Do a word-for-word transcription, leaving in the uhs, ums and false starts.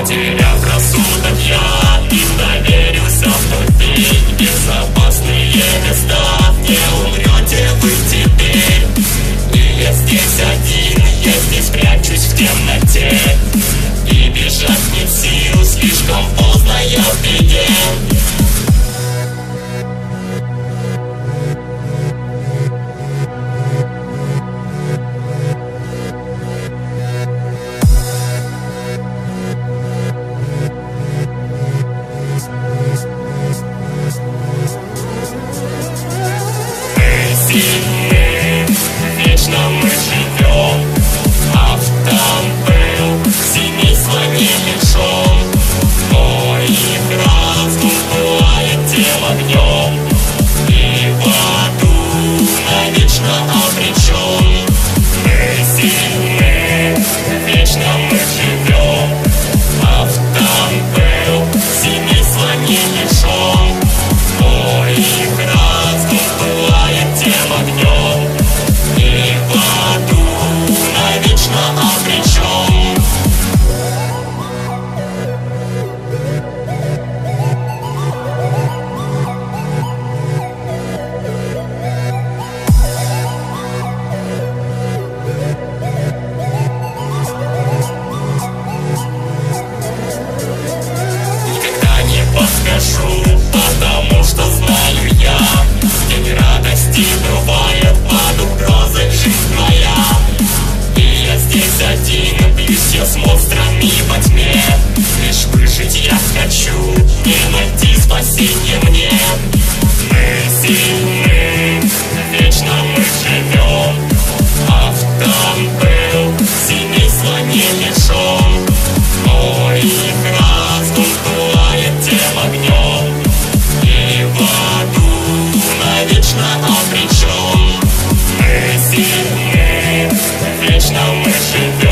Потеряв рассудок, я им доверился в тот день. Безопасные места, где умрете вы теперь. И я здесь один, я здесь прячусь в темноте. И бежать нет сил, слишком поздно, я в беде. Вечно мы живем, а там был синий слоне мешом. Моих разум пылает тем огнем, и в аду навечно обречен. Мы сильны, вечно мы живем, а там был синий слоне мешом. Моих разум пылает тем огнем, и в аду навечно обречен. Никогда не подскажу, потому что знаю я, день радости бывает под угрозой жизнь моя. И я здесь один, бьюсь я с монстрами во тьме. Лишь выжить я хочу, и найти спасение мне. Мы сильны, вечно мы живем, а там был синий слоне мешом. Моих разум пылает тем огнем, и в аду навечно обречен. Мы сильны, вечно мы живем.